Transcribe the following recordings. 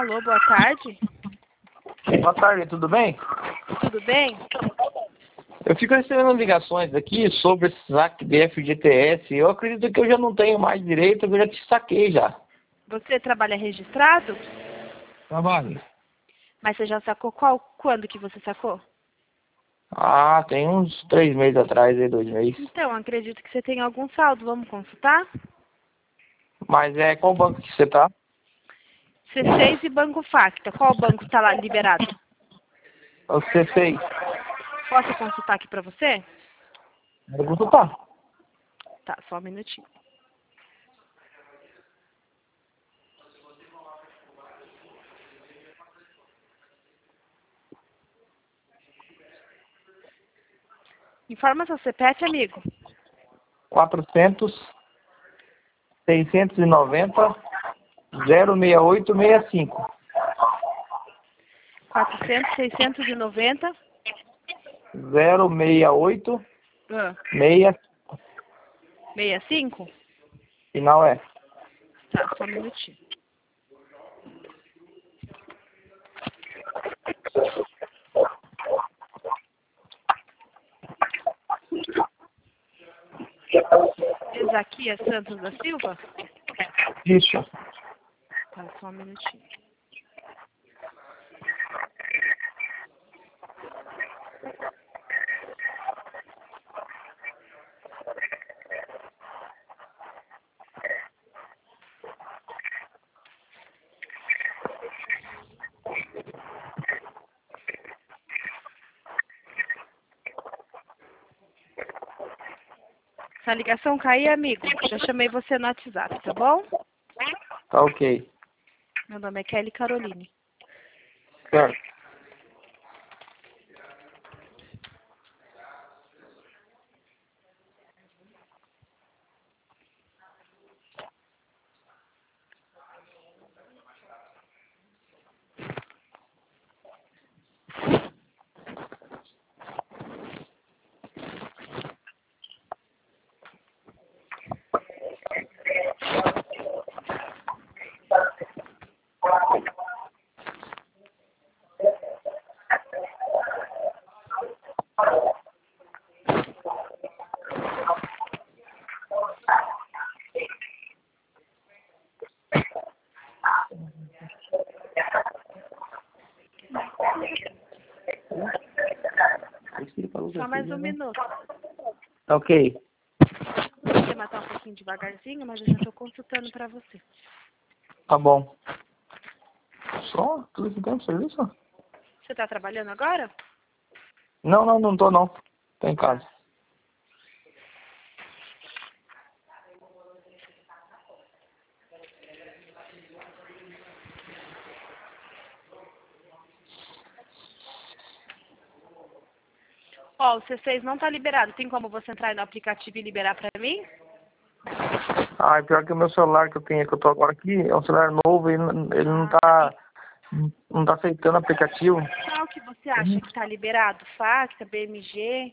Alô, boa tarde. Boa tarde, tudo bem? Tudo bem? Eu fico recebendo ligações aqui sobre esse saque de FGTS. Eu acredito que eu já não tenho mais direito, eu já te saquei já. Você trabalha registrado? Trabalho. Mas você já sacou quando que você sacou? Ah, tem uns 3 meses atrás, aí 2 meses. Então, acredito que você tem algum saldo. Vamos consultar? Mas qual banco que você tá? C6 e Banco Facta. Qual banco está lá liberado? É o C6. Posso consultar aqui para você? Pergunta tá. Tá, só um minutinho. Informa seu CPF, amigo. 400 690 06865. 400, 690. 068 Ah, 6. 65? Final é. Tá, só um minutinho. Ezaquias Santos da Silva? Isso. Tá, só um minutinho. Se a ligação cair, amigo, já chamei você no WhatsApp, tá bom? Tá ok. Meu nome é Kelly Caroline. Certo. Só mais um minuto. Tá ok. Você matar um pouquinho devagarzinho, mas eu já estou consultando para você. Tá bom. Só? Tudo que tem serviço? Você está trabalhando agora? Não tô não. Tô em casa. Ó, o C6 não está liberado. Tem como você entrar aí no aplicativo e liberar para mim? Ah, pior que o meu celular que eu tenho, que eu tô agora aqui, é um celular novo e ele não tá aceitando aplicativo. Qual que você acha que está liberado? Facta, BMG?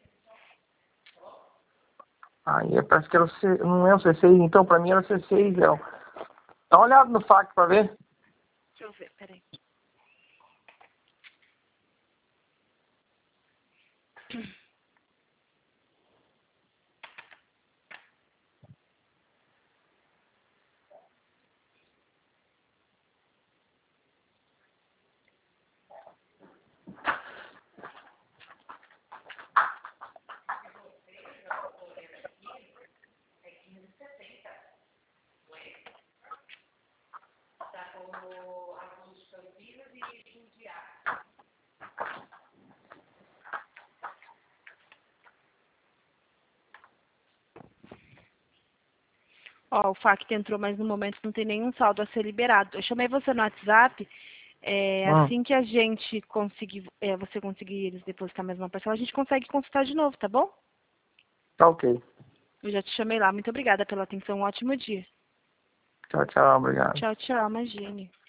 Aí parece que era não é o C6, então pra mim era o C6, Léo. Dá uma olhada no FAQ pra ver. Deixa eu ver, peraí. Ó, o Facta entrou, mas no momento não tem nenhum saldo a ser liberado. Eu chamei você no WhatsApp. Assim que a gente conseguir, você conseguir eles depositar mais uma parcela, a gente consegue consultar de novo, tá bom? Tá ok. Eu já te chamei lá. Muito obrigada pela atenção. Um ótimo dia. Tchau, obrigado. Tchau, tchau. Imagine.